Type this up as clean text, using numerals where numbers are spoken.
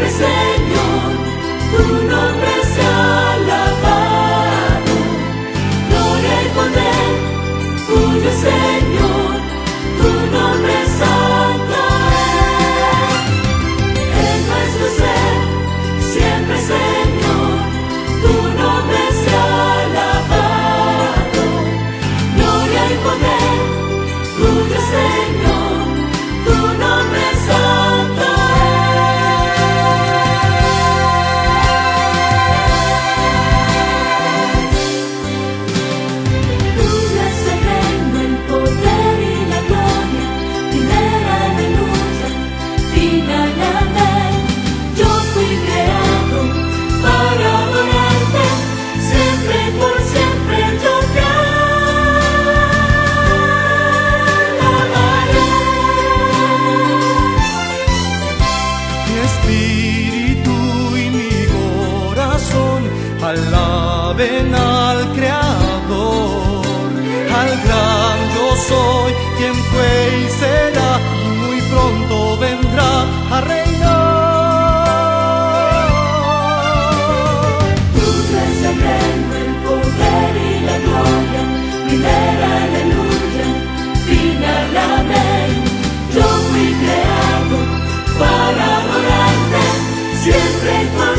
siempre, Señor, tu nombre sea alabado. Gloria y poder tuyo, Señor, tu nombre santo es. En nuestro ser, siempre, Señor, tu nombre sea alabado. Gloria y poder tuyo, Señor, tu nombre santo es. Tuyo es el reino, el poder y la gloria, primera aleluya, final amén. Yo fui creado para adorarte, siempre y por siempre yo te alabaré. Mi espíritu y mi corazón alaben al Creador, al gran yo soy, quien fue y será, y muy pronto vendrá a reinar. Tuyo es el reino, el poder y la gloria, primera aleluya, final amén. Yo fui creado para adorarte, siempre y por